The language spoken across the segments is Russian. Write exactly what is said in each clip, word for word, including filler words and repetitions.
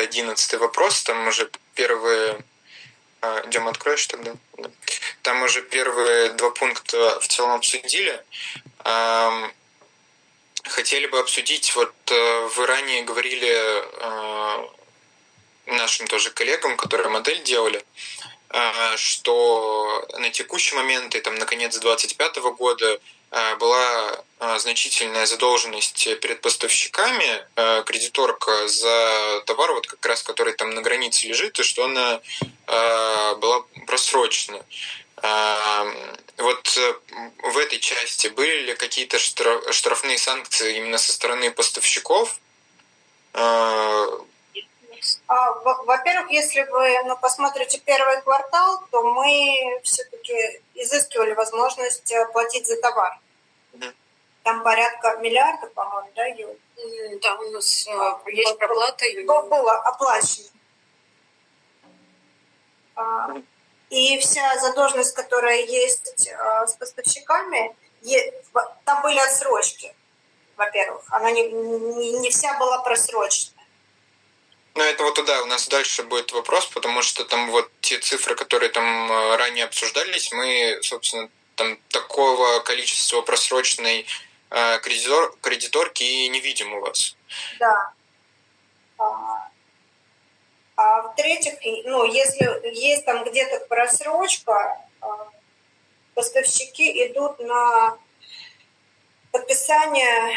одиннадцатый вопрос, там уже первые... Дем, откроешь тогда? Да. Там уже первые два пункта в целом обсудили. Хотели бы обсудить, вот вы ранее говорили нашим тоже коллегам, которые модель делали, что на текущий момент и там на конец двадцать пятого года была значительная задолженность перед поставщиками, кредиторка за товар, вот как раз который там на границе лежит, и что она была просрочена. Вот в этой части были ли какие-то штрафные санкции именно со стороны поставщиков? Во-первых, если вы ну, посмотрите первый квартал, то мы все-таки изыскивали возможность платить за товар. Mm-hmm. Там порядка миллиарда, по-моему, да, Юль? Mm-hmm. Да, у нас а, есть проплата. Было оплачено. Mm-hmm. И вся задолженность, которая есть с поставщиками, там были отсрочки, во-первых. Она не, не, не вся была просрочена. Ну, это вот да, у нас дальше будет вопрос, потому что там вот те цифры, которые там ранее обсуждались, мы, собственно, там такого количества просроченной э, кредитор, кредиторки и не видим у вас. Да. А, а в-третьих, ну, если есть там где-то просрочка, поставщики идут на подписание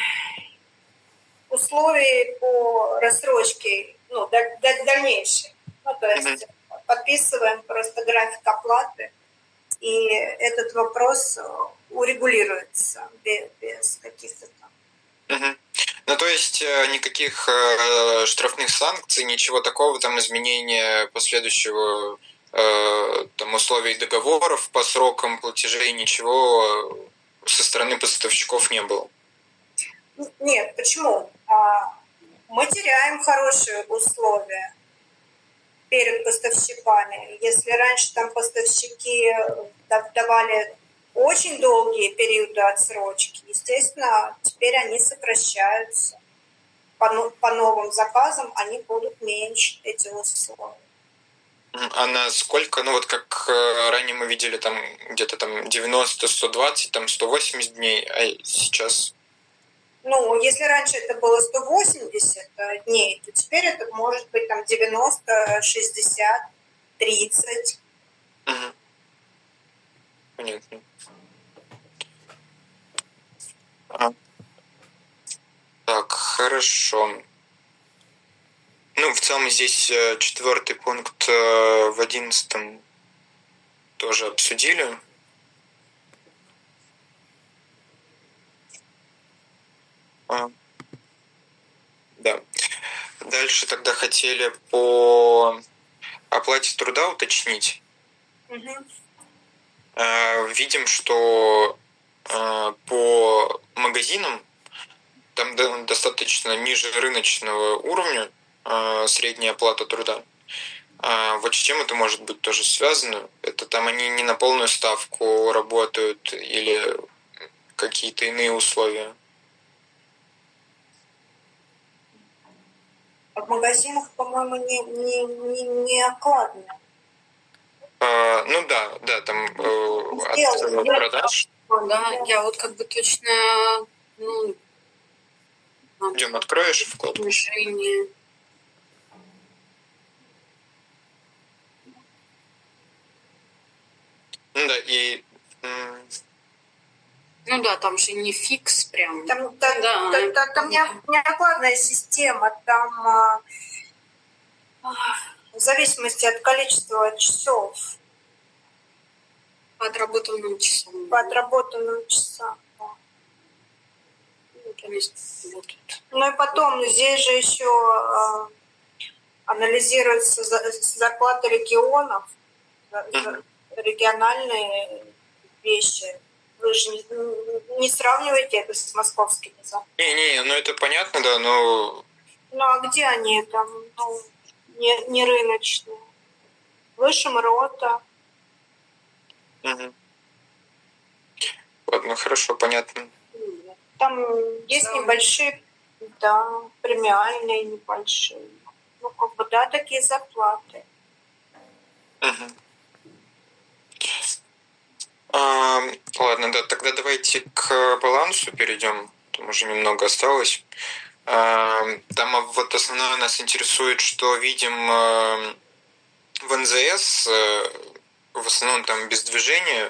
условий по рассрочке, ну, дальнейшей. Ну, то есть mm-hmm. подписываем просто график оплаты, и этот вопрос урегулируется без, без каких-то там. Mm-hmm. Ну, то есть никаких штрафных санкций, ничего такого, там изменения последующего там, условий договоров по срокам платежей, ничего со стороны поставщиков не было? Нет, почему? Мы теряем хорошие условия перед поставщиками. Если раньше там поставщики давали очень долгие периоды отсрочки, естественно, теперь они сокращаются. По, по новым заказам они будут меньше, эти условия. А на сколько, ну вот как ранее мы видели, там где-то там девяносто, сто двадцать, там сто восемьдесят дней, а сейчас... Ну, если раньше это было сто восемьдесят дней, то теперь это может быть там девяносто, шестьдесят, тридцать. Угу. Понятно. А. Так, хорошо. Ну, в целом здесь четвертый пункт в одиннадцатом тоже обсудили. А. Да. Дальше тогда хотели по оплате труда уточнить. Угу. Видим, что по магазинам там достаточно ниже рыночного уровня средняя оплата труда. Вот с чем это может быть тоже связано? Это там они не на полную ставку работают или какие-то иные условия? А в магазинах, по-моему, не, не, не, не окладно. А, ну да, да, там э, от продаж. Да, я вот как бы точно, ну... Идем, откроешь вкладку? Движение. Ну да, и... Ну да, там же не фикс прям. Там, там, да, там, там, там не, не окладная система, там а, в зависимости от количества часов. По отработанным часам. По отработанным часам, да. Ну, то есть, вот. Ну и потом здесь же еще а, анализируются зарплаты регионов, mm-hmm. региональные вещи. Вы же не, не сравниваете это с московскими зарплатами. Не-не, ну это понятно, да, но... Ну а где они там, ну, не, не рыночные? Выше МРОТа. Угу. Ладно, хорошо, понятно. Там есть да. небольшие, да, премиальные небольшие. Ну, как бы да, такие зарплаты. Угу. А, ладно, да, тогда давайте к балансу перейдем. Там уже немного осталось. А, там вот основное нас интересует, что видим в эн зэ эс в основном там без движения.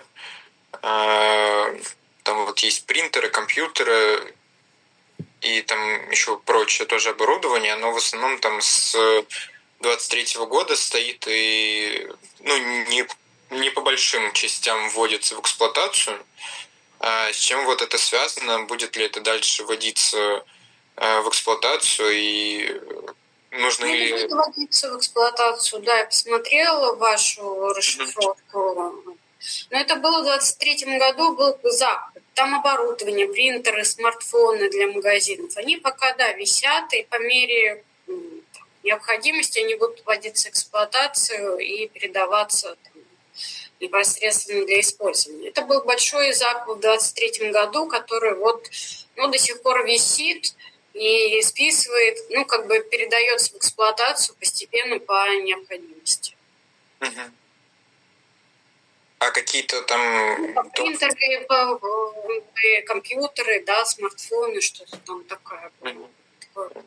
Там вот есть принтеры, компьютеры и там еще прочее тоже оборудование, оно в основном там с двадцать третьего года стоит и ну, не, не по большим частям вводится в эксплуатацию. А с чем вот это связано? Будет ли это дальше вводиться в эксплуатацию и нужно ну, ли... будет вводиться в эксплуатацию, да, я посмотрела вашу расшифровку. Mm-hmm. Но это было в двадцать третьем году, был закуп. Там оборудование, принтеры, смартфоны для магазинов. Они пока, да, висят, и по мере необходимости они будут вводиться в эксплуатацию и передаваться там, непосредственно для использования. Это был большой закуп в двадцать третьем году, который вот, ну, до сих пор висит и списывает, ну, как бы передается в эксплуатацию постепенно по необходимости. Угу. А какие-то там... Ну, принтеры, компьютеры, да, смартфоны, что-то там такое. Mm-hmm. такое.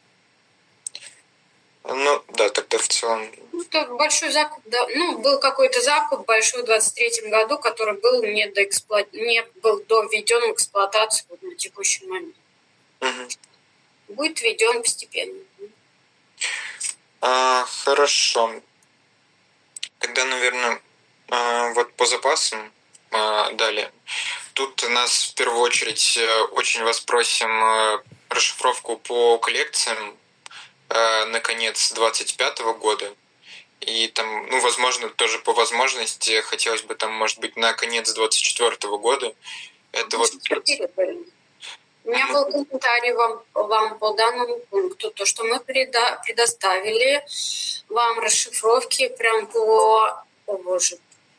Ну, да, тогда в целом... Ну, это большой закуп, да. Ну, был какой-то закуп большой в двадцать третьем году, который был не, до эксплуат... не был доведен в эксплуатацию вот, на текущий момент. Mm-hmm. Будет введен постепенно. А, хорошо. Тогда, наверное... Вот по запасам далее. Тут нас в первую очередь очень вас просим расшифровку по коллекциям на конец двадцать пятого года. И там, ну, возможно, тоже по возможности хотелось бы там, может быть, на конец двадцать четвертого года. Это вот... У меня был комментарий вам, вам по данному пункту, то, что мы преда- предоставили вам расшифровки прям по... О, боже.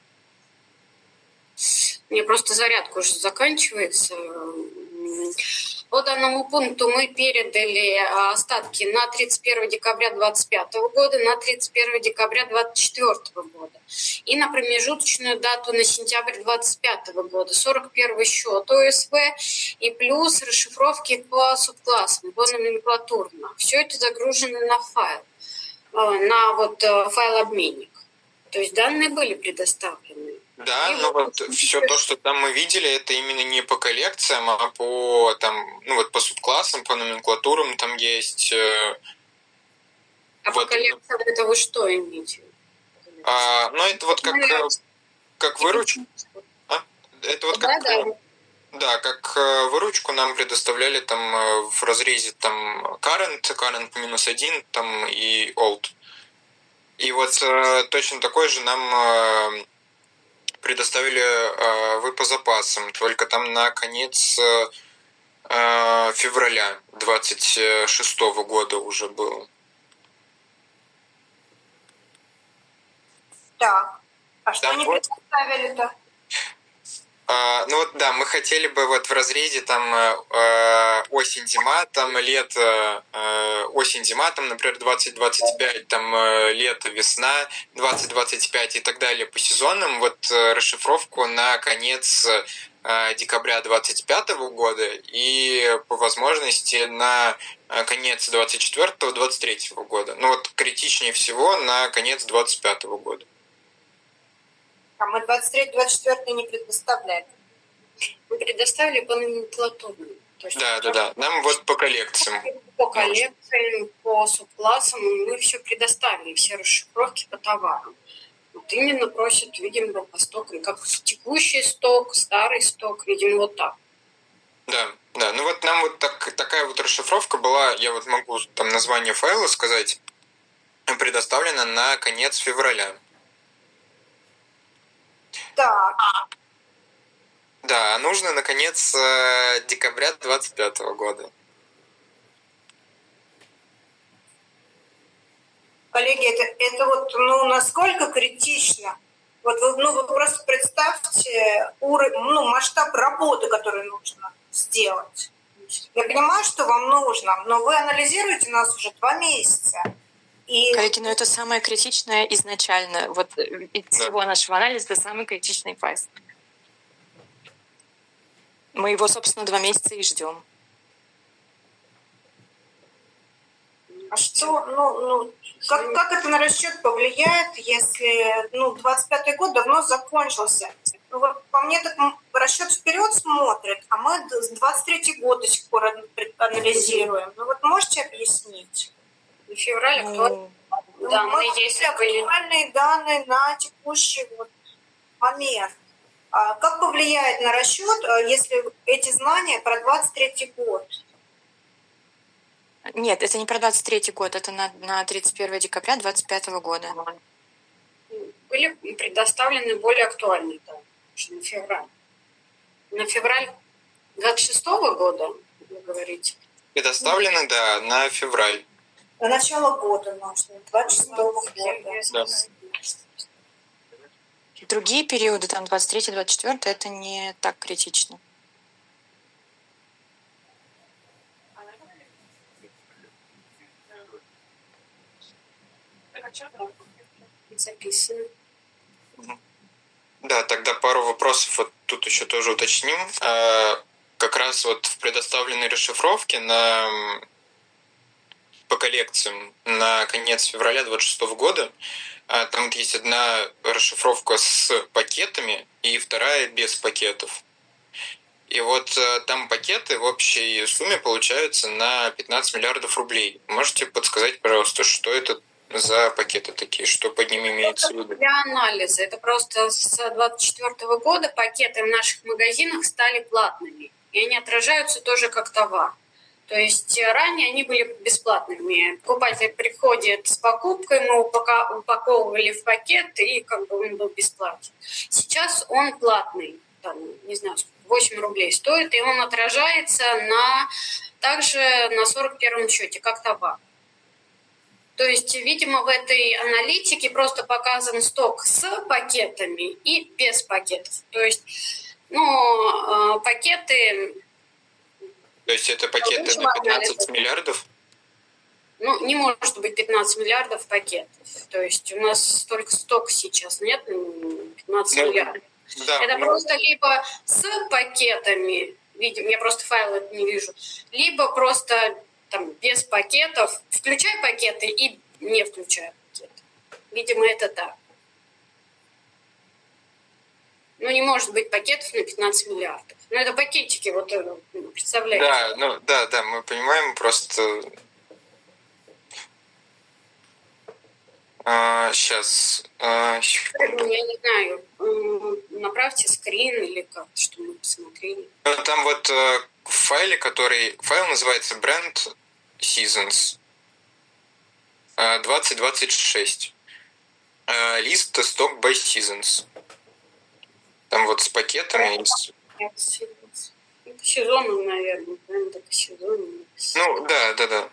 Мне просто зарядка уже заканчивается. По данному пункту мы передали остатки на тридцать первого декабря двадцать пятого года, на тридцать первого декабря двадцать четвёртого года и на промежуточную дату на сентябрь двадцать пятого года. сорок первый счет о эс вэ и плюс расшифровки по субклассам, по номенклатурно. Все это загружено на файл, на вот файл-обменник. То есть данные были предоставлены. Да, но вот все то, что там мы видели, это именно не по коллекциям, а по там, ну вот по субклассам, по номенклатурам там есть. А вот, по коллекциям это вы что имеете? А, ну это вот как, как выручку. А? Это вот как. Да, да. Да, как выручку нам предоставляли там в разрезе там current, current минус один там и old. И вот точно такой же нам предоставили э, вы по запасам, только там на конец э, февраля двадцать шестого года уже было. Так, а что там они вот, предоставили-то? Э, ну вот да, мы хотели бы вот в разрезе там э, осень-зима, там лето, э, осень-зима, там, например, двадцать двадцать пять, там э, лето-весна, двадцать двадцать пять и так далее по сезонам, вот э, расшифровку на конец э, декабря двадцать пятого года и по возможности на конец двадцать четвёртого двадцать третьего года. Ну вот критичнее всего на конец двадцать пятого года. А мы двадцать третий двадцать четвёртый не предоставляли. Мы предоставили по номенклатурным. Да, да, да. Нам вот по коллекциям. По коллекциям, по субклассам мы все предоставили, все расшифровки по товарам. Вот именно просят, видимо, по стокам, как текущий сток, старый сток, видимо, вот так. Да, да. Ну вот нам вот так, такая вот расшифровка была, я вот могу там название файла сказать, предоставлена на конец февраля. Так. Да, а нужно на конец декабря двадцать пятого года. Коллеги, это, это вот, ну, насколько критично? Вот вы, ну, вы просто представьте уровень, ну, масштаб работы, который нужно сделать. Я понимаю, что вам нужно, но вы анализируете нас уже два месяца. И... Коллеги, но это самое критичное изначально. Вот из Да. всего нашего анализа это самый критичный файл. Мы его, собственно, два месяца и ждем. А что, ну, ну как, как это на расчет повлияет, если, ну, двадцать пятый год давно закончился? Ну, вот по мне так расчет вперед смотрит, а мы двадцать третий год до сих пор анализируем. Ну, вот можете объяснить? Февраль, Ну, Ну, данные мы есть, актуальные данные на текущий вот момент. А как повлияет на расчет, если эти знания про двадцать третий год? нет, это не про двадцать третий год, это на, на тридцать первое декабря двадцать пятого года. были предоставлены более актуальные данные, на февраль. На февраль двадцать шестого года, вы говорите? Предоставлены, да, на февраль. На начало года нужно, двадцать шестого года. Да. Другие периоды, там двадцать третий двадцать четвёртый, это не так критично. Записано. Да, тогда пару вопросов вот тут еще тоже уточним. А, как раз вот в предоставленной расшифровке на, по коллекциям на конец февраля двадцать шестого года а, там вот есть одна расшифровка с пакетами и вторая без пакетов. И вот а, там пакеты в общей сумме получаются на пятнадцать миллиардов рублей. Можете подсказать, пожалуйста, что это за пакеты такие, что под ними имеется в виду? Для анализа. Это просто с двадцать четвёртого года пакеты в наших магазинах стали платными. И они отражаются тоже как товар. То есть ранее они были бесплатными. Покупатель приходит с покупкой, мы упаковывали в пакет, и как бы он был бесплатен. Сейчас он платный. Там, не знаю, восемь рублей стоит, и он отражается на, также на сорок первом счете, как товар. То есть, видимо, в этой аналитике просто показан сток с пакетами и без пакетов. То есть, ну, пакеты... То есть это пакеты на пятнадцать миллиардов? Ну, не может быть пятнадцать миллиардов пакетов. То есть у нас только сток сейчас, нет, пятнадцать ну, миллиардов. Да, это ну... просто либо с пакетами, видимо, я просто файл это не вижу, либо просто... там, без пакетов, включай пакеты и не включай пакеты. Видимо, это так. Ну, не может быть пакетов на пятнадцать миллиардов. Ну, это пакетики, вот, представляете? Да, ну, да, да, мы понимаем, просто... А, сейчас. А, секунду. Я не знаю, направьте скрин или как, что мы посмотрели. Ну, там вот в файле, который... Файл называется Brand Seasons двадцать двадцать шесть. Лист Stock by Seasons. Там вот с пакетами. Это сезонно, наверное. Это по сезону. Ну, да, да, да.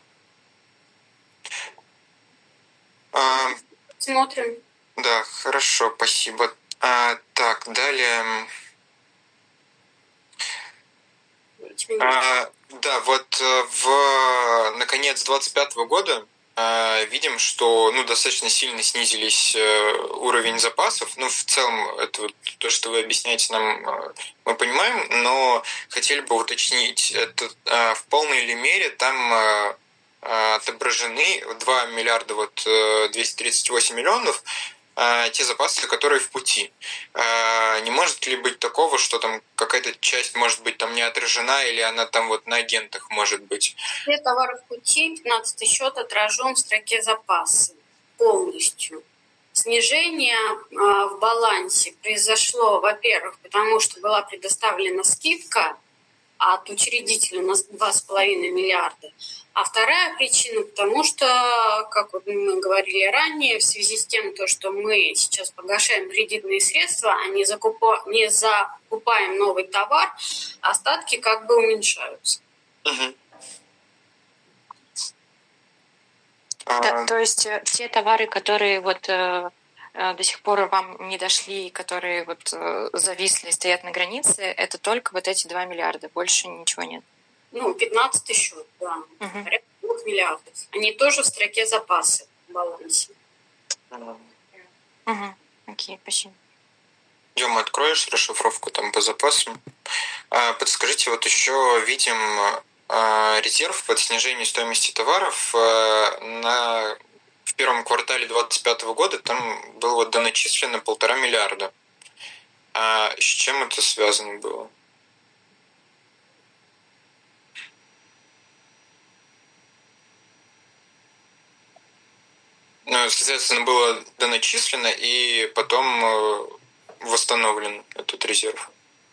А, Смотрим. Да, хорошо, спасибо. А, так, далее... А, да, вот в наконец двадцать пятого года а, видим, что ну, достаточно сильно снизились уровень запасов. Ну, в целом, это вот то, что вы объясняете нам, мы понимаем, но хотели бы уточнить, это а, в полной ли мере там а, отображены два миллиарда вот двести тридцать восемь миллионов, те запасы, которые в пути. Не может ли быть такого, что там какая-то часть может быть там не отражена, или она там вот на агентах может быть? Все товары в пути, пятнадцатый счет отражен в строке запасы полностью. Снижение в балансе произошло, во-первых, потому что была предоставлена скидка от учредителя на два с половиной миллиарда. А вторая причина, потому что, как мы говорили ранее, в связи с тем, то, что мы сейчас погашаем кредитные средства, а не, закупа... не закупаем новый товар, остатки как бы уменьшаются. Угу. Да, то есть те товары, которые вот э, до сих пор вам не дошли, которые вот э, зависли, стоят на границе, это только вот эти два миллиарда, больше ничего нет. Ну, пятнадцатый счет, да, угу. порядка двух миллиардов. Они тоже в строке запасы балансе. Угу. Окей, спасибо. Дема, откроешь расшифровку там по запасам? А, подскажите, вот еще видим а, резерв под снижение стоимости товаров а, на, в первом квартале двадцать пятого года, там было вот доначислено полтора миллиарда. А с чем это связано было? Ну, соответственно, было доначислено и потом восстановлен этот резерв.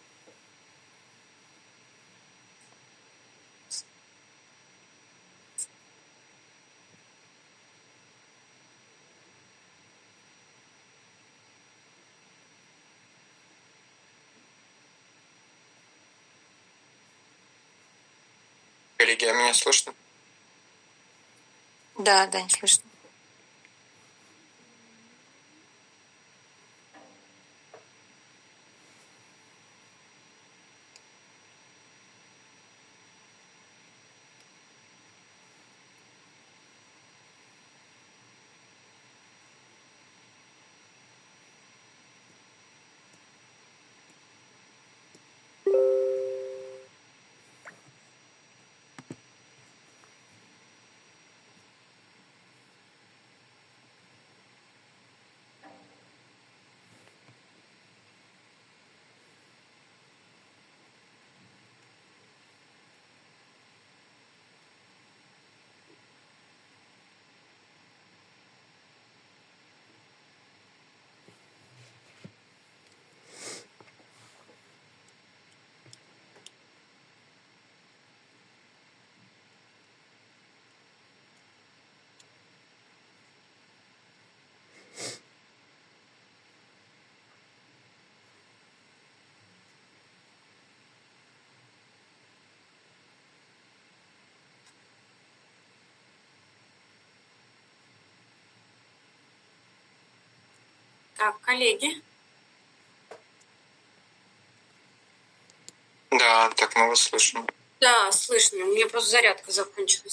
Коллеги, а меня слышно? Да, да, не слышно. Так, коллеги. Да, так мы вас слышим. Да, слышно. У меня просто зарядка закончилась.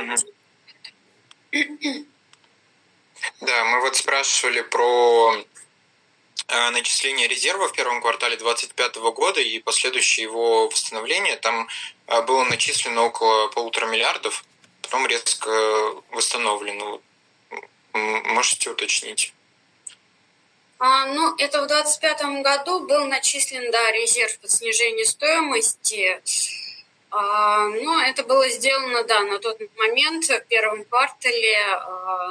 Угу. Да, мы вот спрашивали про начисление резерва в первом квартале двадцать пятого года и последующее его восстановление. Там было начислено около полутора миллиардов, потом резко восстановлено. Можете уточнить? А, ну, это в двадцать пятом году был начислен, да, резерв под снижение стоимости. А, но это было сделано, да, на тот момент, в первом квартале, а,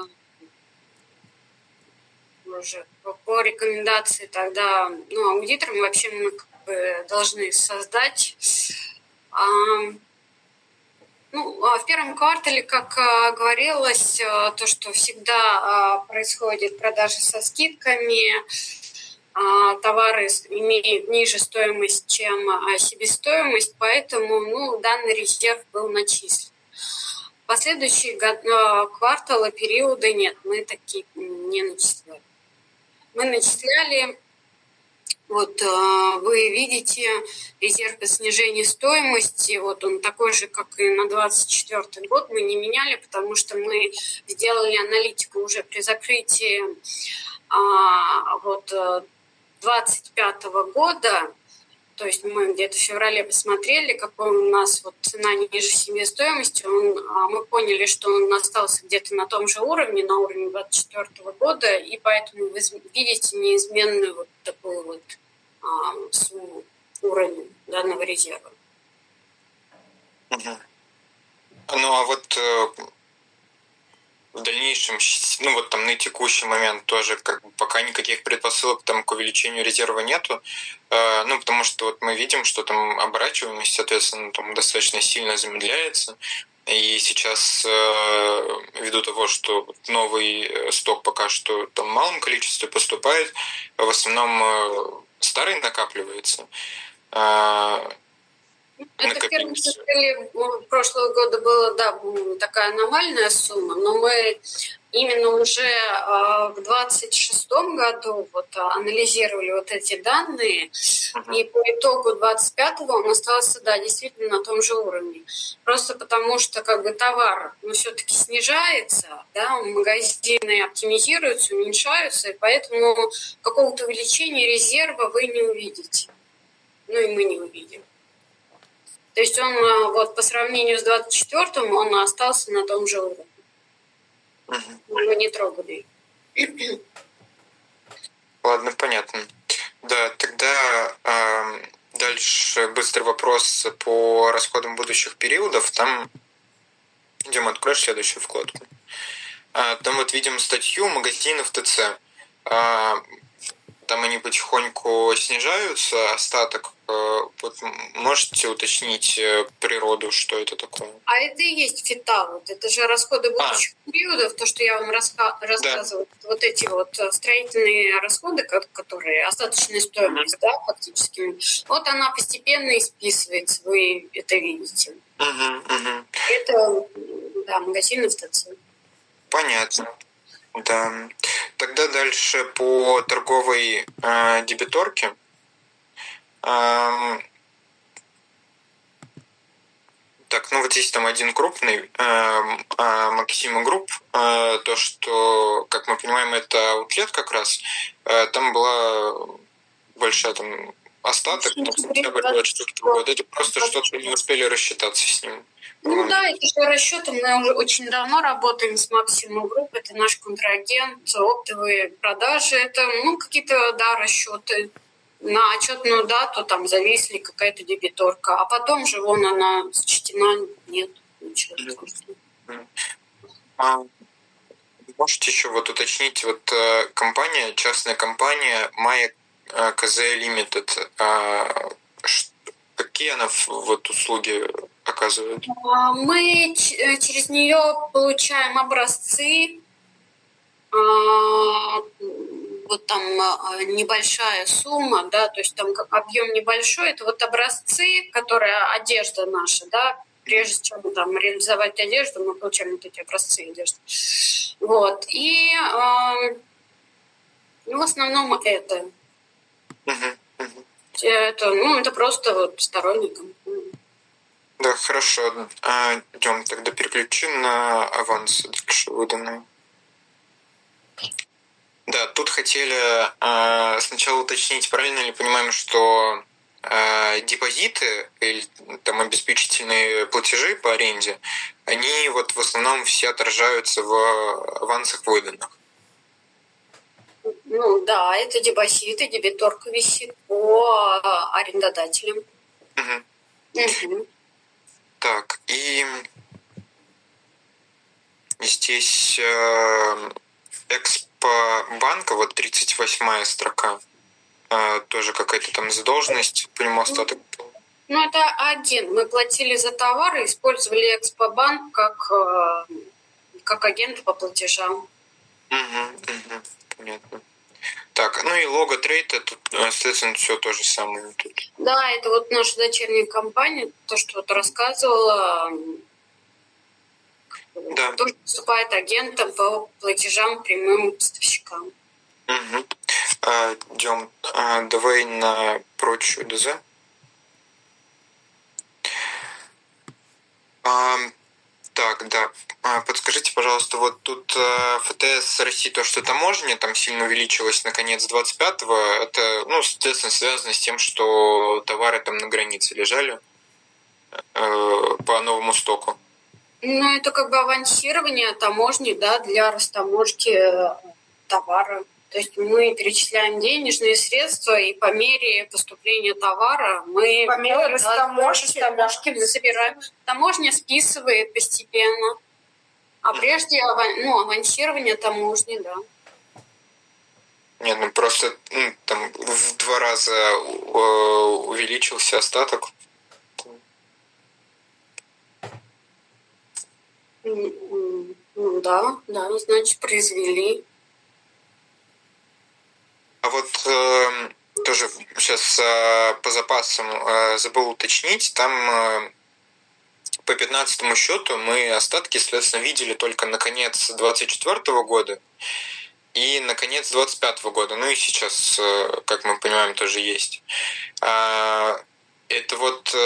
уже по, по рекомендации тогда, ну, аудиторам вообще мы как бы должны создать. А, Ну, в первом квартале, как говорилось, то, что всегда происходит продажи со скидками, товары имеют ниже стоимость, чем себестоимость, поэтому ну, данный резерв был начислен. Последующие кварталы, периоды нет, мы такие не начисляли. Мы начисляли... Вот вы видите резерв по снижению стоимости, вот он такой же, как и на двадцать четвёртый год, мы не меняли, потому что мы сделали аналитику уже при закрытии а, вот двадцать пятого года, то есть мы где-то в феврале посмотрели, какой у нас вот цена ниже себестоимости, он, а, мы поняли, что он остался где-то на том же уровне, на уровне двадцать четвёртого года, и поэтому вы видите неизменную вот такую вот а, сумму, уровень данного резерва. Угу. Ну а вот э, в дальнейшем, ну вот там на текущий момент тоже как бы пока никаких предпосылок там к увеличению резерва нету, э, ну потому что вот мы видим, что там оборачиваемость, соответственно, там достаточно сильно замедляется, и сейчас э, ввиду того, что новый сток пока что там в малом количестве поступает, в основном э, старый накапливается. Э, Это в первом квартале прошлого года была, да, такая аномальная сумма, но мы именно уже э, в двадцать шестом году вот анализировали вот эти данные, и по итогу двадцать пятого он остался, да, действительно на том же уровне. Просто потому что как бы товар, ну, все-таки снижается, да, магазины оптимизируются, уменьшаются, и поэтому какого-то увеличения резерва вы не увидите. Ну и мы не увидим. То есть он вот по сравнению с двадцать четвёртым он остался на том же уровне. Мгм. Мы его не трогали. Ладно, понятно. Да, тогда э, дальше быстрый вопрос по расходам будущих периодов. Там, идем, откроешь следующую вкладку. А, там вот видим статью магазинов ТЦ. А, там они потихоньку снижаются, остаток. Вот можете уточнить природу, что это такое? А это и есть фита. Вот это же расходы будущих а. периодов, то, что я вам раска- рассказывала. Да. Вот эти вот строительные расходы, которые остаточная стоимость, mm-hmm. да, фактически. Вот она постепенно исписывается, вы это видите. Mm-hmm. Mm-hmm. Это, да, магазины в ТЦ. Понятно. Да. Тогда дальше по торговой э, дебиторке. Э, так, ну вот здесь там один крупный, э, э, Максима Групп, э, то, что, как мы понимаем, это аутлет как раз, э, там была большая там остаток, там, сентябрь двадцать четвёртого года, это просто что-то не успели рассчитаться с ним. Ну да, это же расчеты. Мы уже очень давно работаем с Максимум Групп. Это наш контрагент, оптовые продажи. Это, ну, какие-то, да, расчеты. На отчетную дату там зависли какая-то дебиторка. А потом же вон она счтена, нет. Ничего. А, можете еще вот уточнить, вот компания, частная компания Maya ка зэ Limited, какие она вот услуги оказывает? Мы через нее получаем образцы, вот там небольшая сумма, да, то есть там объем небольшой, это вот образцы, которые одежда наша, да, прежде чем там реализовать одежду, мы получаем вот эти образцы одежды. Вот, и ну, в основном это. Uh-huh, uh-huh. Это, ну, это просто вот сторонний компания. Да, хорошо. А, идем тогда переключим на авансы дальше выданные. Да, тут хотели а, сначала уточнить, правильно ли понимаем, что а, депозиты или там обеспечительные платежи по аренде, они вот в основном все отражаются в авансах выданных. Ну да, это депозиты, дебиторка висит по арендодателям. Угу. Угу. Так, и здесь э, Экспобанка, вот тридцать восьмая строка, э, тоже какая-то там задолженность, по нему остаток. Ну, это один. Мы платили за товары, использовали Экспобанк как, э, как агент по платежам. Угу, угу, понятно. Так, ну и лого трейд, это, соответственно, все то же самое тут. Да, это вот наша дочерняя компания, то, что вот рассказывала, да. Тоже выступает агентом по платежам прямым поставщикам. Угу. А, идем, а, давай на прочую ДЗ. А, так, да. А, подскажите, пожалуйста, вот тут а, эф тэ эс России, то, что таможня там сильно увеличилась на конец двадцать пятого, это, ну, соответственно, связано с тем, что товары там на границе лежали э, по новому стоку. Ну, это как бы авансирование таможни, да, для растаможки товара. То есть мы перечисляем денежные средства, и по мере поступления товара мы... По мере растаможки, да, растаможки мы забираем. Таможня списывает постепенно. А прежде, ну, авансирование таможни, да. Нет, ну просто ну, там в два раза увеличился остаток. Ну да, да, значит, произвели. А вот э, тоже сейчас э, по запасам э, забыл уточнить, там э, по пятнадцатому счету мы остатки, соответственно, видели только на конец двадцать четвёртого года и на конец двадцать пятого года. Ну и сейчас, как мы понимаем, тоже есть. Это вот,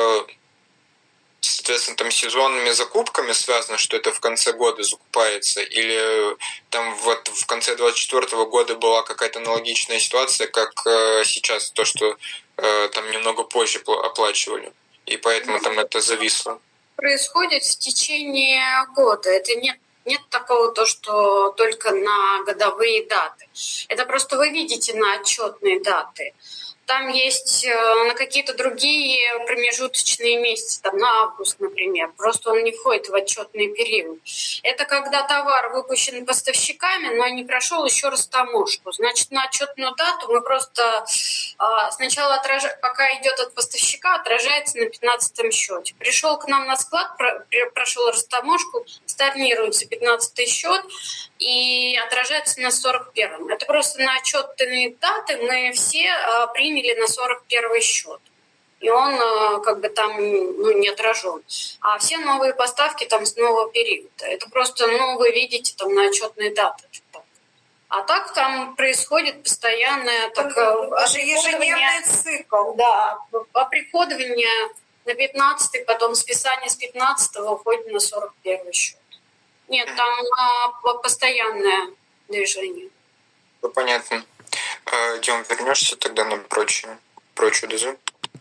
соответственно, там сезонными закупками связано, что это в конце года закупается, или там вот в конце двадцать четвёртого года была какая-то аналогичная ситуация, как сейчас, то, что там немного позже оплачивали, и поэтому там это зависло. Происходит в течение года. Это нет, нет такого, то, что только на годовые даты. Это просто вы видите на отчетные даты. Там есть на какие-то другие промежуточные месяцы, там на август, например. Просто он не входит в отчетный период. Это когда товар выпущен поставщиками, но не прошел еще раз таможку. Значит, на отчетную дату мы просто сначала, отражаем, пока идет от поставщика, отражается на пятнадцатом счете. Пришел к нам на склад, прошел растаможку, storнируется пятнадцатый счет и отражается на сорок первом. Это просто на отчетные даты мы все приняли на сорок первый счет. И он как бы там ну, не отражен. А все новые поставки там с нового периода. Это просто, ну, вы видите там на отчетные даты. А так там происходит постоянное так, ежедневный цикл. Да, оприходование на пятнадцатый, потом списание с пятнадцатого уходит на сорок первый счет. Нет, там а, постоянное движение. Ну, понятно. Дем, вернешься тогда на прочую, прочую дозу?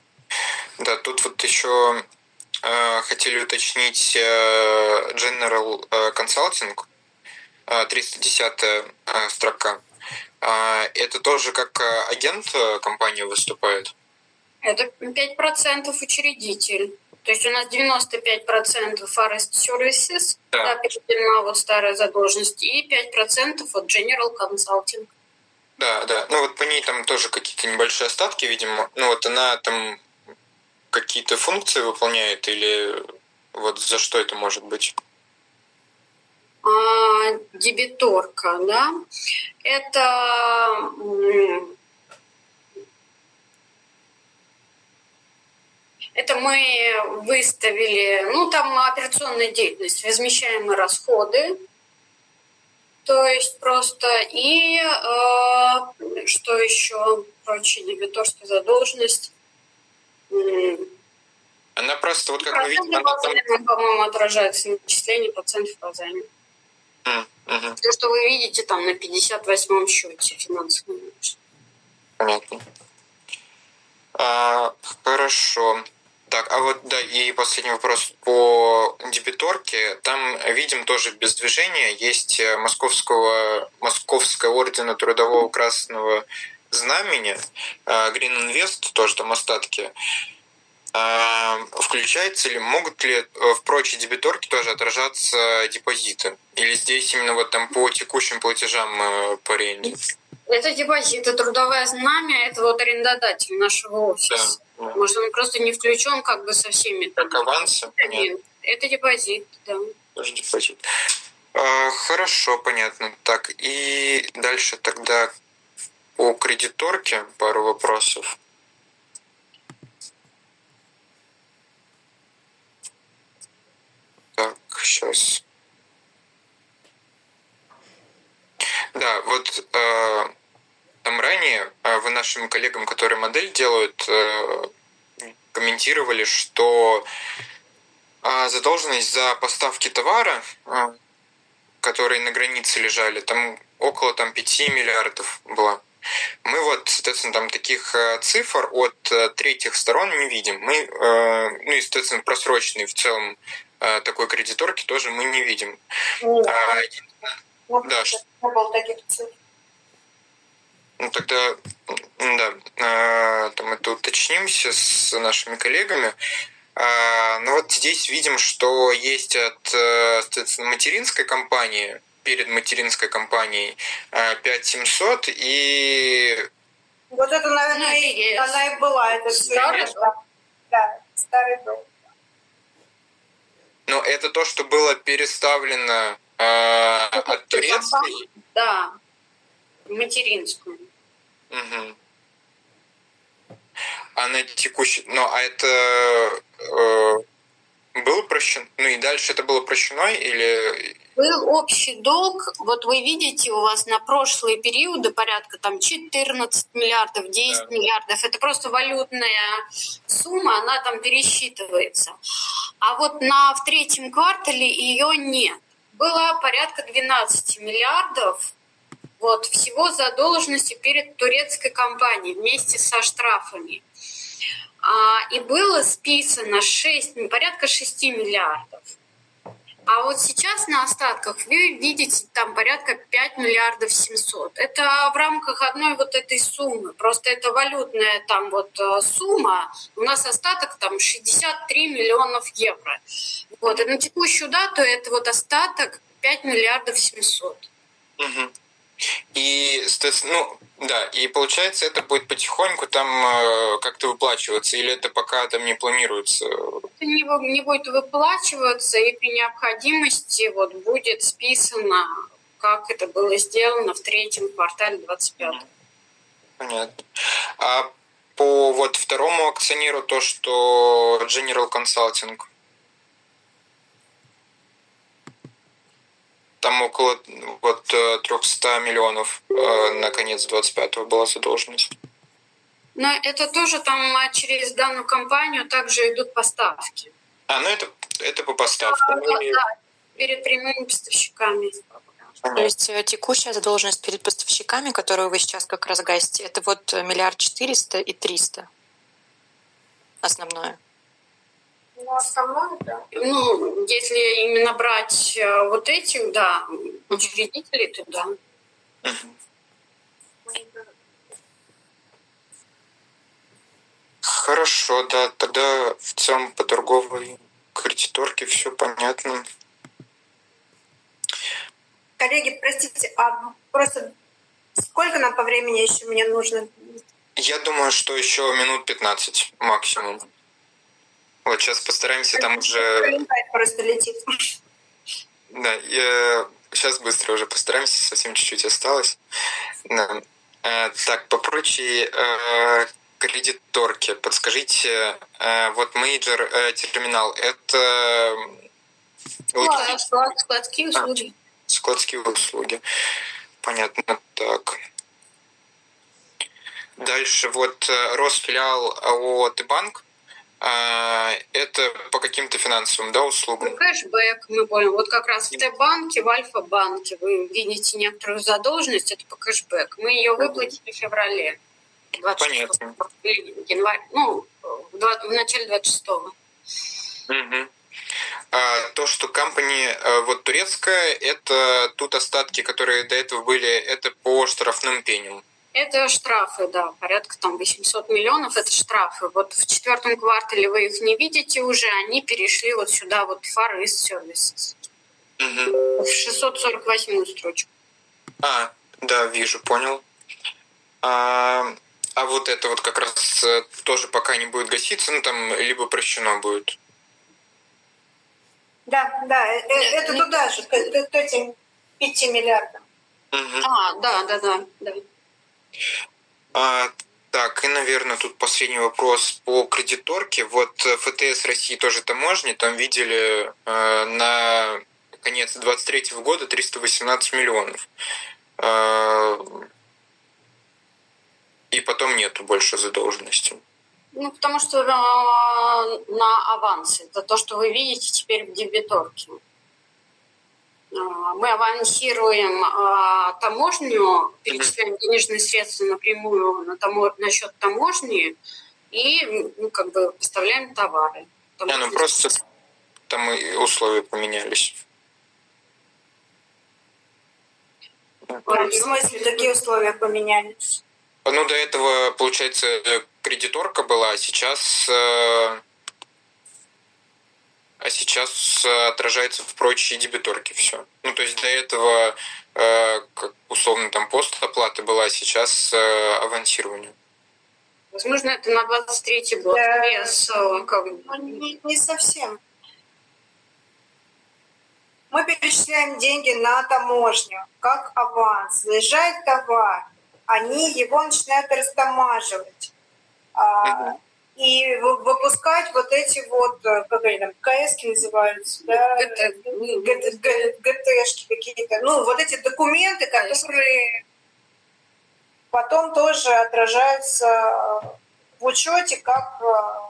Да, тут вот еще э, хотели уточнить э, General Consulting, э, триста десятая э, строка. Э, это тоже как агент компании выступает? Это пять процентов учредитель. То есть у нас девяносто пять процентов Forest Services, да. Да, переведена вот старая задолженность, и пять процентов от General Consulting. Да, да. Ну вот по ней там тоже какие-то небольшие остатки, видимо. Ну вот она там какие-то функции выполняет или вот за что это может быть? А, дебиторка, да. Это это мы выставили, ну там операционная деятельность, возмещаемые расходы. То есть просто и э, что еще прочее, дебиторская задолженность. Она просто, вот как мы видим, она там... займу, по-моему, отражается начисление процентов по займу. Mm-hmm. То, что вы видите там на пятьдесят восьмом счете финансовом. Понятно. А, хорошо. Так, а вот, да, и последний вопрос по дебиторке. Там, видим, тоже без движения есть московского, Московская ордена Трудового Красного Знамени, Green Invest, тоже там остатки. Включается ли, могут ли в прочей дебиторке тоже отражаться депозиты? Или здесь именно вот там по текущим платежам по аренде? Это депозиты, трудовое знамя, это вот арендодатель нашего офиса. Да, да. Может, он просто не включен как бы со всеми. Как авансы? Нет, это депозит, да. Тоже депозит. А, хорошо, понятно. Так, и дальше тогда по кредиторке пару вопросов. Так, сейчас. Да, вот э, там ранее э, вы нашим коллегам, которые модель делают, э, комментировали, что э, задолженность за поставки товара, э, которые на границе лежали, там около там, пяти миллиардов была. Мы вот, соответственно, там таких э, цифр от э, третьих сторон не видим. Мы, э, ну и, соответственно, просроченные в целом э, такой кредиторки тоже мы не видим. Нет. А, Ну, да. Не было таких цифр. Ну тогда, да, э, там это уточнимся с нашими коллегами. Э, ну вот здесь видим, что есть от, соответственно, материнской компании, перед материнской компанией пять семьсот и... Вот это, наверное, и, она и была. Это старый все. Да, старый долг. Но это то, что было переставлено э, от турецкой? Да, материнскую. Угу. А на текущий... Ну, а это... Э, был прощен? Ну и дальше это было прощено или... Был общий долг, вот вы видите, у вас на прошлые периоды порядка там четырнадцать миллиардов, десять да. миллиардов. Это просто валютная сумма, она там пересчитывается. А вот на, в третьем квартале ее нет. Было порядка двенадцать миллиардов вот, всего задолженности перед турецкой компанией вместе со штрафами. А, и было списано шесть, порядка шести миллиардов. А вот сейчас на остатках вы видите там порядка пять миллиардов семьсот. Это в рамках одной вот этой суммы. Просто это валютная там вот сумма. У нас остаток там шестьдесят три миллионов евро. Вот. И на текущую дату это вот остаток пять миллиардов семьсот. Угу. И, ну, да, и получается, это будет потихоньку там э, как-то выплачиваться, или это пока там не планируется? Это не, не будет выплачиваться, и при необходимости вот будет списано, как это было сделано в третьем квартале двадцать пятого. Понятно. А по вот второму акционеру, то, что General Consulting, там около вот триста миллионов э, на конец двадцать пятого была задолженность. Но это тоже там через данную компанию также идут поставки. А, ну это, это по поставкам. Да, да, перед прямыми поставщиками. То есть текущая задолженность перед поставщиками, которую вы сейчас как раз гасите, это вот миллиард четыреста и триста. Основное. Ну, основное, да. Ну, если именно брать вот этих, да, учредителей, то да. Хорошо, да. Тогда в целом по торговой кредиторке все понятно. Коллеги, простите, а просто сколько нам по времени еще мне нужно? Я думаю, что еще минут пятнадцать максимум. Вот сейчас постараемся там уже... Просто летит. Да, я... сейчас быстро уже постараемся, совсем чуть-чуть осталось. Да. Так, по прочей кредиторке подскажите, вот мейджор терминал, это... Склад, склад, складские услуги. А, складские услуги. Понятно, так. Дальше вот Росфилиал АО «Т-банк». Это по каким-то финансовым, да, услугам? Кэшбэк, мы поняли. Вот как раз в Т-банке, в Альфа-банке вы видите некоторую задолженность, это по кэшбэк. Мы ее выплатили в феврале. Понятно. Январь, ну, в, в начале двадцать шестого. Угу. А то, что компания вот турецкая, это тут остатки, которые до этого были, это по штрафным пеням. Это штрафы, да, порядка там восемьсот миллионов, это штрафы. Вот в четвертом квартале вы их не видите уже, они перешли вот сюда, вот в Far East Services. Угу. В шестьсот сорок восьмую строчку. А, да, вижу, понял. А, а вот это вот как раз тоже пока не будет гаситься, ну там либо прощено будет. Да, да, это не туда же, к этим пяти миллиардам. Угу. А, да, да, да, да. А, так, и, наверное, тут последний вопрос по кредиторке. Вот ФТС России тоже таможни, там видели э, на конец двадцать третьего года триста восемнадцать миллионов. Э, и потом нету больше задолженности. Ну, потому что на, на авансе. Это то, что вы видите теперь в дебиторке. Мы авансируем а, таможню, перечисляем денежные средства напрямую на, тамо... на счет таможни и ну, как бы поставляем товары. Не, ну просто там и условия поменялись. В смысле, какие условия поменялись? Ну, до этого, получается, кредиторка была, а сейчас... А сейчас отражается в прочие дебиторки все. Ну, то есть до этого, э, как условно, там постоплата была, а сейчас э, авансирование. Возможно, это на двадцать третий год. Да. Без, как... не, не совсем. Мы перечисляем деньги на таможню, как аванс. Заезжает товар, они его начинают растамаживать. А, и выпускать вот эти вот, как они там, КСки называются, да, ГТшки какие-то, ну, вот эти документы, которые потом тоже отражаются в учете, как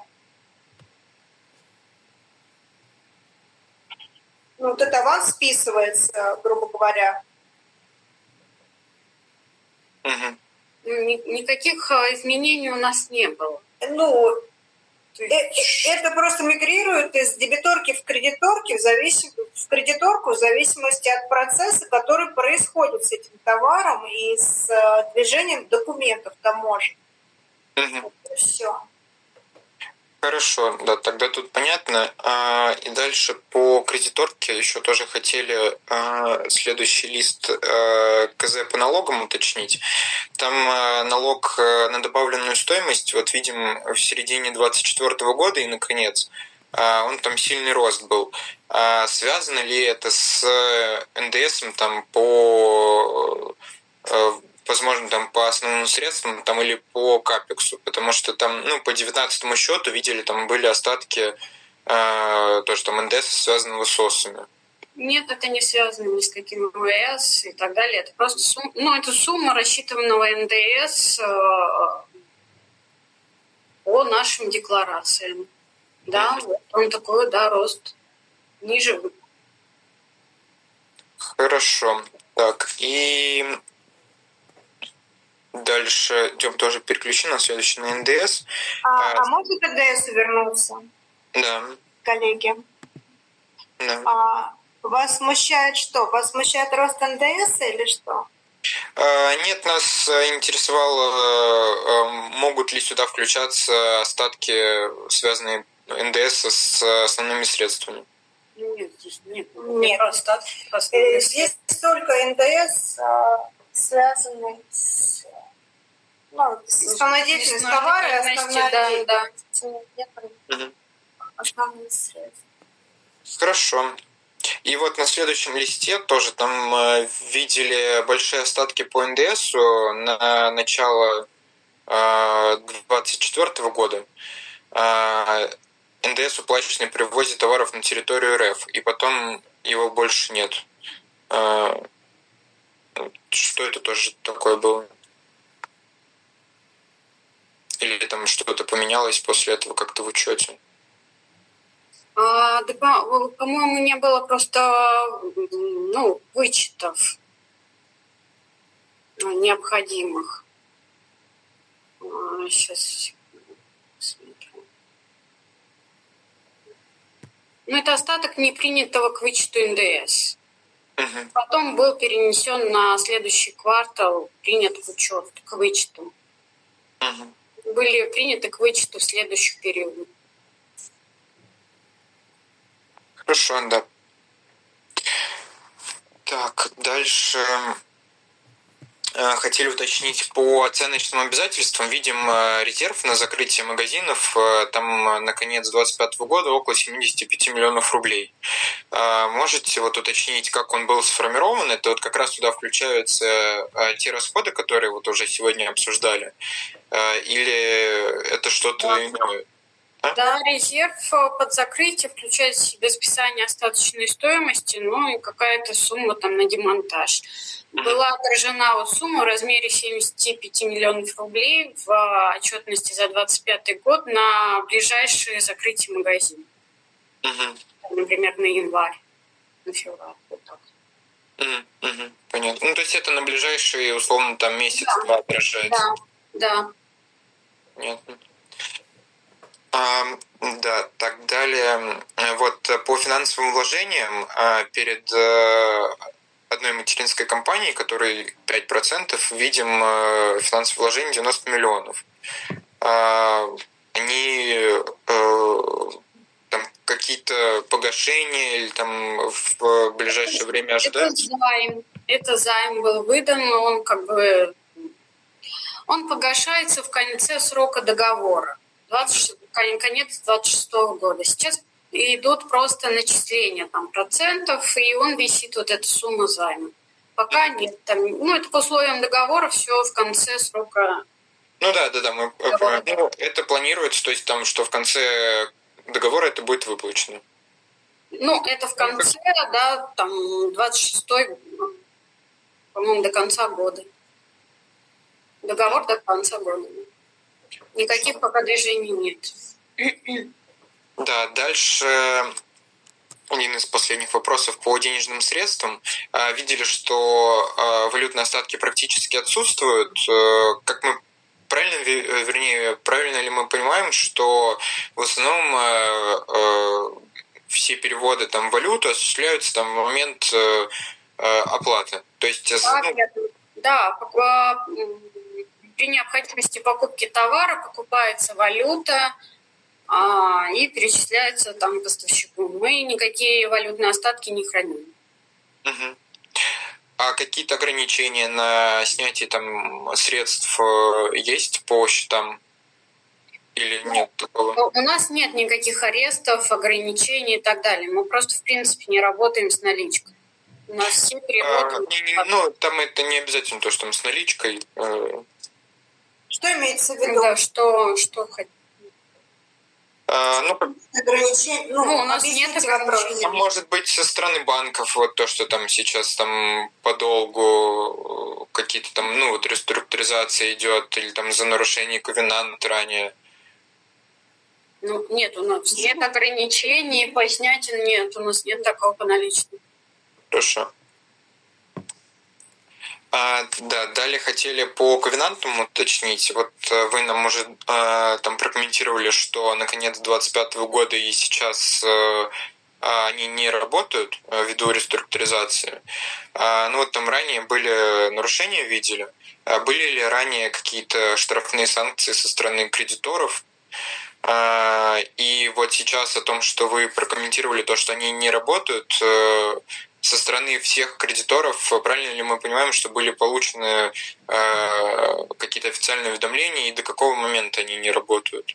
ну, вот это аванс списывается, грубо говоря. Угу. Никаких изменений у нас не было. Ну, это просто мигрирует из дебиторки в кредиторки в, зависим... в кредиторку в зависимости от процесса, который происходит с этим товаром и с движением документов таможни. Угу. Все. Хорошо, да, тогда тут понятно. А, и дальше по кредиторке еще тоже хотели а, следующий лист а, КЗ по налогам уточнить. Там а, налог на добавленную стоимость, вот видим в середине двадцать четвёртого года и наконец, а, он там сильный рост был. А, связано ли это с эн дэ эсом там по возможно, там по основным средствам там, или по капексу, потому что там, ну, по девятнадцатому счету видели, там были остатки э, тоже там эн дэ эс, связанного с ОСами. Нет, это не связано ни с каким вэ эс и так далее. Это просто сумма, ну, это сумма рассчитанного эн дэ эс э, по нашим декларациям. Да, mm-hmm. вот он такой, да, рост ниже. Хорошо. Так, и дальше идем тоже переключим на следующий, на эн дэ эс. А, а, а можно к эн дэ эсу вернуться? Да. Коллеги. Да. А, вас смущает что? Вас смущает рост эн дэ эса или что? А, нет, нас интересовало, могут ли сюда включаться остатки, связанные эн дэ эса с основными средствами. Нет, здесь нет. Нет. Остатки, остатки. Здесь только эн дэ эс, связанный с, ну, с основной деятельностью товара и основной да, деятельностью. Да. Угу. Основные средства. Хорошо. И вот на следующем листе тоже там видели большие остатки по эн дэ эсу на начало двадцать четвёртого года. эн дэ эс уплаченный при ввозе товаров на территорию эр эф, и потом его больше нет. Что это тоже такое было? Или там что-то поменялось после этого как-то в учете? А, да, по-моему, не было просто ну, вычетов необходимых. Сейчас смотрю. Ну, это остаток непринятого к вычету эн дэ эс. Угу. Потом был перенесен на следующий квартал, принят к учету, к вычету. Угу. Были приняты к вычету в следующий период. Хорошо, да. Так, дальше хотели уточнить по оценочным обязательствам. Видим резерв на закрытие магазинов там на конец двадцать пятого года около семьдесят пять миллионов рублей. Можете вот уточнить, как он был сформирован? Это вот как раз туда включаются те расходы, которые вот уже сегодня обсуждали? Или это что-то да. иное? А? Да, резерв под закрытие включает в себя списание остаточной стоимости, ну и какая-то сумма там на демонтаж. Была отражена вот сумма в размере семьдесят пять миллионов рублей в отчетности за двадцать пятый год на ближайшее закрытие магазина. Угу. Например, на январь, на февраль. Вот так. Угу, угу, понятно. Ну, то есть это на ближайшие, условно, там месяц-два да. отражается. Да, да. Понятно. А, да, так далее. Вот по финансовым вложениям перед одной материнской компанией, которой пять процентов, видим финансовые вложения девяносто миллионов. Они там какие-то погашения или там в ближайшее время ожидаются? Это займ. Это займ был выдан, но он как бы он погашается в конце срока договора. двадцать, конец двадцать шестого года. Сейчас идут просто начисления там, процентов, и он висит, вот эта сумма займа. Пока нет. Там, ну, это по условиям договора, все в конце срока Ну да, да, да, мы, Договор. ну, это планируется, то есть там, что в конце договора это будет выплачено. Ну, это в конце, да, там двадцать шестой, по-моему, до конца года. Договор до конца года. Никаких пока движений нет. Да, дальше один из последних вопросов по денежным средствам. Видели, что валютные остатки практически отсутствуют. Как мы правильно, вернее, правильно ли мы понимаем, что в основном все переводы там в валюту осуществляются там в момент оплаты? То есть, ну... Да, при необходимости покупки товара покупается валюта, А, и перечисляется там поставщику. Мы никакие валютные остатки не храним. Угу. А какие-то ограничения на снятие там средств есть по счетам? Или нет такого? У нас нет никаких арестов, ограничений и так далее. Мы просто, в принципе, не работаем с наличкой. У нас все переводы... А, не, не, ну, там это не обязательно то, что там с наличкой. Что имеется в виду? Да, что, что хотите. А, ну, ограничений, ну, ну, у нас нет ограничений. А может быть, со стороны банков, вот то, что там сейчас там подолгу какие-то там, ну, вот реструктуризация идет, или там за нарушение ковенанта ранее. Ну, нет, у нас нет ограничений, по снятию нет, у нас нет такого по наличным. Хорошо. А, да, далее хотели по ковенантам уточнить. Вот вы нам уже а, там прокомментировали, что на конец двадцать пятого года и сейчас а, они не работают а, ввиду реструктуризации. А, ну вот там ранее были нарушения, видели. А были ли ранее какие-то штрафные санкции со стороны кредиторов? А, и вот сейчас о том, что вы прокомментировали то, что они не работают, со стороны всех кредиторов, правильно ли мы понимаем, что были получены э, какие-то официальные уведомления, и до какого момента они не работают?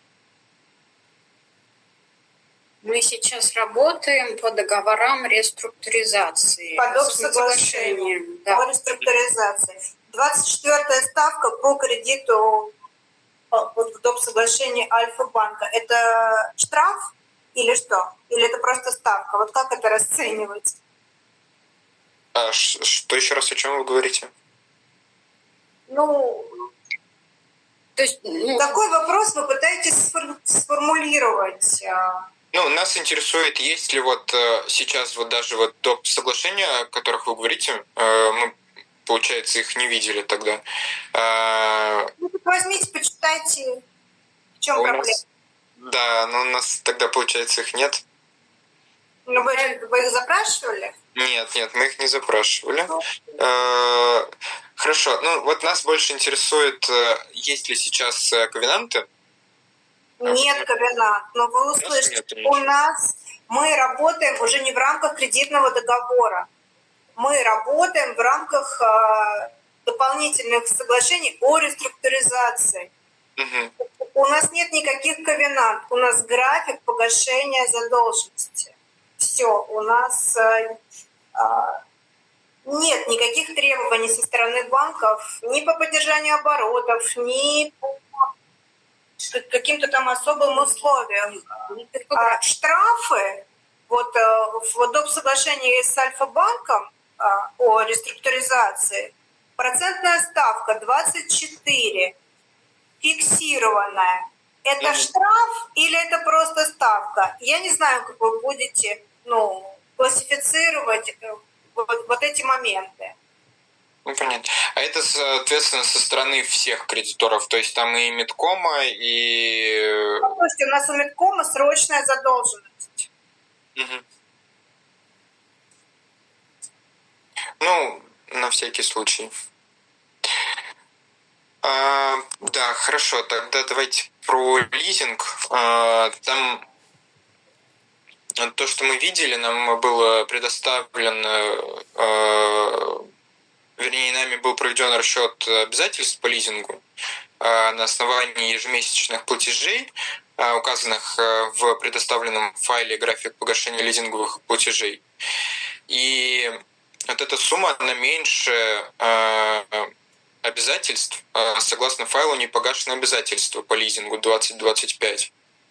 Мы сейчас работаем по договорам реструктуризации. По доп. Соглашению да. По реструктуризации. двадцать четвёртая ставка по кредиту вот в доп. Соглашении Альфа-банка. Это штраф или что? Или это просто ставка? Вот как это расценивать? А что еще раз, о чем вы говорите? Ну, то есть, ну, такой вопрос вы пытаетесь сформулировать. Ну, нас интересует, есть ли вот сейчас вот даже вот доп. Соглашения, о которых вы говорите, мы, получается, их не видели тогда. Ну, возьмите, почитайте, в чем проблема. Нас, да, но у нас тогда, получается, их нет. Ну, вы, вы их запрашивали? Нет, нет, мы их не запрашивали. Хорошо, ну вот нас больше интересует, есть ли сейчас ковенанты? Нет ковенант, но вы услышите, у нас мы работаем уже не в рамках кредитного договора, мы работаем в рамках дополнительных соглашений о реструктуризации. Угу. У нас нет никаких ковенант, у нас график погашения задолженности. Все, у нас нет никаких требований со стороны банков ни по поддержанию оборотов, ни по каким-то там особым условиям. А штрафы, вот в доп. Соглашении с Альфа-банком о реструктуризации, процентная ставка двадцать четыре, фиксированная. Это mm-hmm. штраф или это просто ставка? Я не знаю, как вы будете, ну, классифицировать вот, вот эти моменты. Ну, понятно. А это, соответственно, со стороны всех кредиторов, то есть там и Медкома, и... Ну, то есть у нас у Медкома срочная задолженность. Угу. Ну, на всякий случай. А, да, хорошо, тогда давайте про лизинг. А, там то, что мы видели, нам было предоставлено... А, вернее, нами был проведен расчет обязательств по лизингу на основании ежемесячных платежей, указанных в предоставленном файле график погашения лизинговых платежей. И вот эта сумма, она меньше обязательств, согласно файлу не погашены обязательства по лизингу двадцать двадцать пять.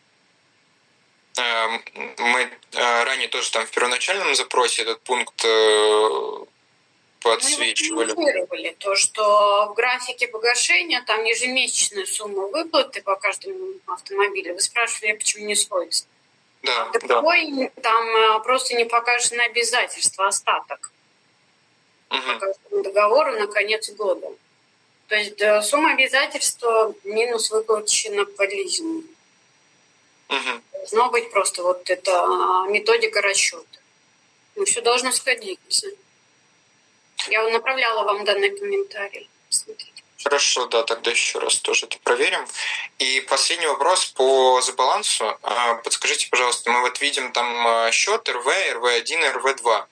Мы ранее тоже там в первоначальном запросе этот пункт подсвечивали. Мы комментировали то, что в графике погашения там ежемесячная сумма выплаты по каждому автомобилю. Вы спрашивали, почему не сводится. Да, а такой, да. Там просто не погашены обязательства, остаток. Угу. По каждому договору на конец года. То есть да, сумма обязательства минус выплачена по лизингу. Угу. Должно быть просто вот эта методика расчета. Ну, все должно сходиться. Я направляла вам данный комментарий. Смотрите. Хорошо, да, тогда еще раз тоже это проверим. И последний вопрос по забалансу. Подскажите, пожалуйста, мы вот видим там счет эр вэ, эр вэ один, эр вэ два.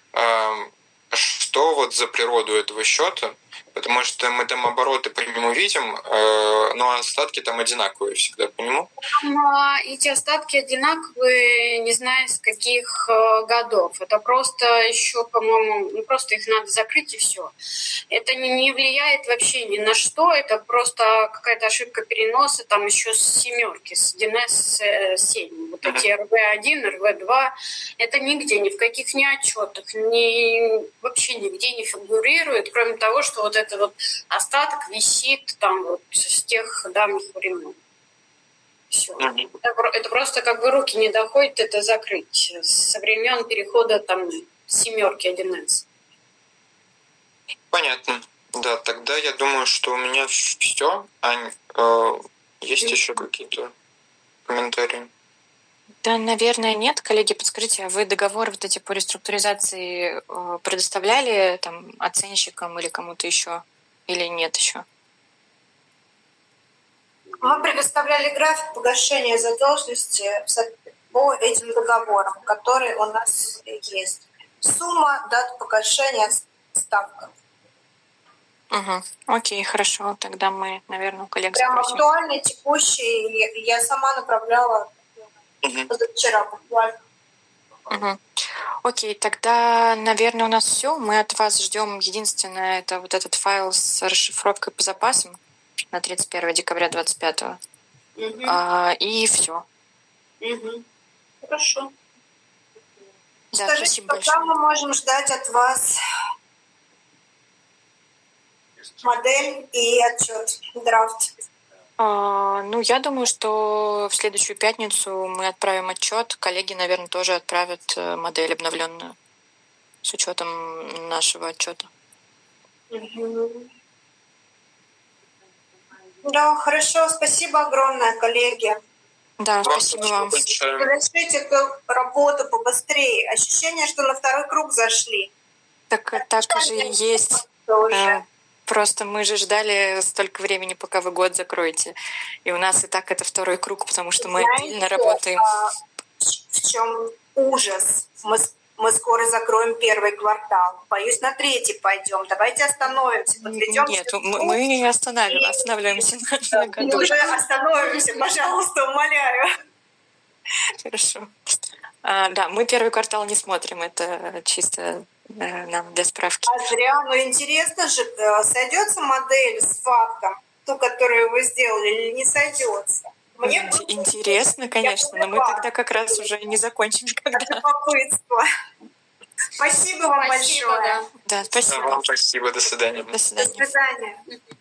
Что вот за природу этого счета? Потому что мы там обороты по нему видим, но остатки там одинаковые всегда по нему. Там эти остатки одинаковые, не знаю с каких годов. Это просто еще, по-моему, ну, просто их надо закрыть и все. Это не, не влияет вообще ни на что. Это просто какая-то ошибка переноса, там еще с семерки, с ди эн эс семь. Вот эти эр вэ один, эр вэ два. Это нигде, ни в каких ни отчетах, ни вообще нигде не фигурирует, кроме того, что вот это вот остаток висит там вот с тех давних времен. Все. Mm-hmm. Это, это просто как бы руки не доходят это закрыть со времен перехода там семерки один эс. Понятно. Да, тогда я думаю, что у меня все. Ань, э, есть mm-hmm. еще какие-то комментарии? Да, наверное, нет. Коллеги, подскажите, а вы договор вот эти по реструктуризации предоставляли там оценщикам или кому-то еще, или нет еще? Мы предоставляли график погашения задолженности по этим договорам, которые у нас есть. Сумма, дата погашения, ставка. Угу. Окей, хорошо. Тогда мы, наверное, у коллег Прям спросим. актуальный, текущий. Я сама направляла позавчера буквально. Угу. Окей, тогда, наверное, у нас все. Мы от вас ждем единственное, это вот этот файл с расшифровкой по запасам на тридцать первое декабря двадцать пятого. Угу. А, и все. Угу. Хорошо. Да, скажите, спасибо когда большое. мы можем ждать от вас модель и отчет, драфт? А, ну, я думаю, что в следующую пятницу мы отправим отчет. Коллеги, наверное, тоже отправят модель обновленную с учетом нашего отчета. Угу. Да, хорошо. Спасибо огромное, коллеги. Да, спасибо вам. Завершите эту работу побыстрее. Ощущение, что на второй круг зашли. Так, так же и есть. Тоже. Просто мы же ждали столько времени, пока вы год закроете. И у нас и так это второй круг, потому что мы Знаете, отдельно работаем. А, в чем ужас? Мы, мы скоро закроем первый квартал. Боюсь, на третий пойдем. Давайте остановимся, подведем. Нет, мы, мы останавливаем, и, останавливаемся на, на году. И уже остановимся, пожалуйста, умоляю. Хорошо. А, да, мы первый квартал не смотрим, это чисто э, нам для справки. А зря, но интересно же, сойдется модель с фактом, ту, которую вы сделали, или не сойдется? Мне Ин- интересно, конечно, но мы тогда как раз уже не закончим никогда. Любопытство. Спасибо вам Спасибо, большое. да. Да, спасибо. Вам спасибо, до свидания. До свидания. До свидания.